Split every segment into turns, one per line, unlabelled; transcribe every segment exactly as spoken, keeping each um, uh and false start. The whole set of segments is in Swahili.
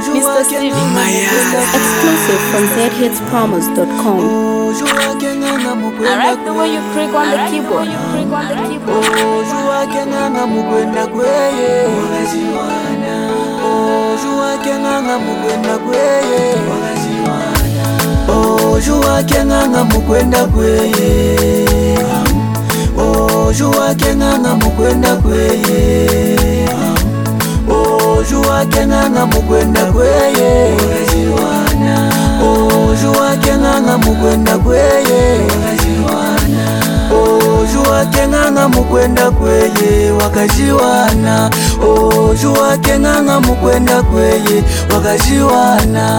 Mister Steve exclusive from z hits promos dot com.
I like the way you click on the keyboard. You click on the keyboard.
Ojua kenanga mukwenda kweye. Ojua kenanga mukwenda kweye. Ojua kenanga mukwenda kweye. Ojua kenanga mukwenda kweye. Ojua kenanga mukwenda kweye wakajiwana. Ojua kenanga mukwenda kweye wakajiwana.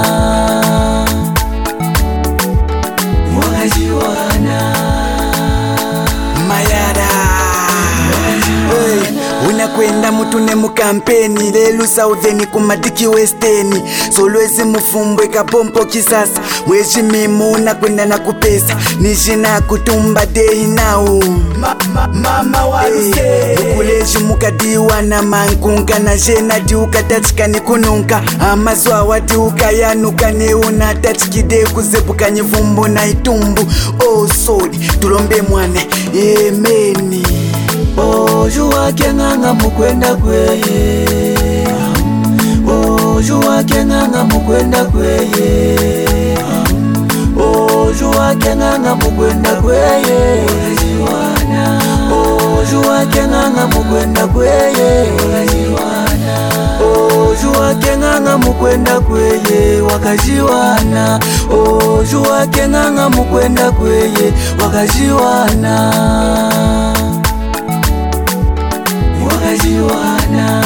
Mayara hey, unakwenda mutune mukampeni lelu southeni kumadiki westeni solwezi mufumbwe kapompo kisasa mweji mimu unakwenda na kupesa nijina kutumba dehi nao ma, ma, mama waruse hey, ukuleji mukadiwa na mankunga na jena diuka tachika ni kununka amazwa wadiuka yanuka neuna tachikide kuzebuka nyivumbu na itumbu oh sorry tulombe mwane emeni. Ojua kenanga mukwenda kweye. Ojua kenanga mukwenda kweye. Ojua kenanga mukwenda kweye. Ojua kenanga mukwenda kweye. Ojua kenanga mukwenda kweye wakajiwana. Ojua kenanga mukwenda kweye wakajiwana. Wakajiwana.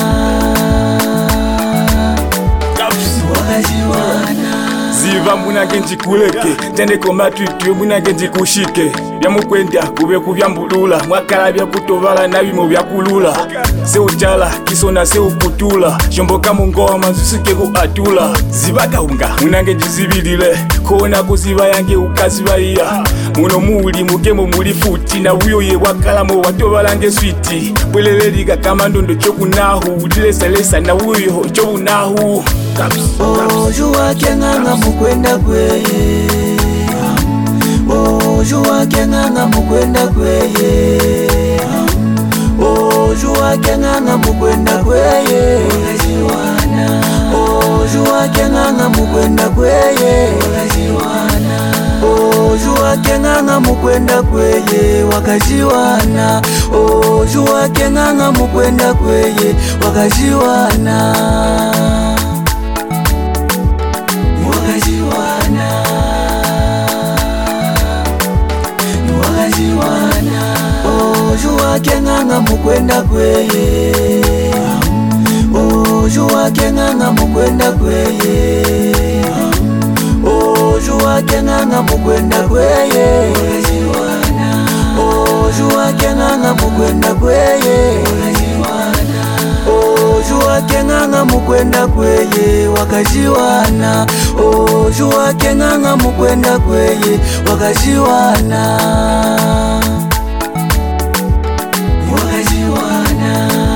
Wakajiwana.
Ziva muna genji kuleke tende koma tuitwe muna genji kushike bya mukwenda kube kubyambulula mwakala bya kutovala nabi mu byakulula se ujala kisona se ukutula shomboka mungoma nzusike ku atula zibaga unga muna genji zibilile kona kuziba yange ukazibaia muno muli mugemo muli futi na uyo ye wakala mo watovala nge switi bweleleliga kama ndondo chokunahu dileselesa na uyo chokunahu.
Ojua kenanga mukwenda kweye. Ojua kenanga mukwenda kweye. Ojua kenanga mukwenda kweye. Ojua kenanga mukwenda kweye. Ojua kenanga mukwenda kweye wakajiwana. Ojua kenanga mukwenda kweye wakajiwana. Wakajiwana. Wakajiwana. Ojua kenanga mukwenda kweye. Ojua kenanga mukwenda kweye. Ojua kenanga mukwenda kweye. Ojua kenanga mukwenda kweye. Ojua kenanga mukwenda kweye wakajiwana. Ojua kenanga mukwenda kweye wakajiwana. Wakajiwana.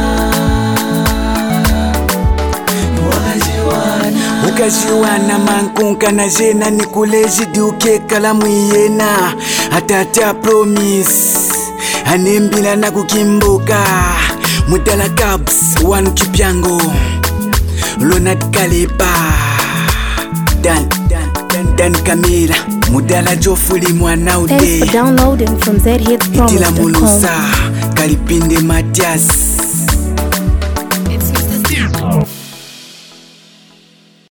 Wakajiwana. Ukajiwana mankunka na jena nikuleji diuke kalamu yena atata promise anembila na kukimboka mudala cabs wanu kipyango Lonat Kalipa Dan Dan Dan Dan Kamila mudala jofuli mwana ude.
Thanks for downloading from z hits promos dot com.
Itila Mulusa Kalipinde Matias.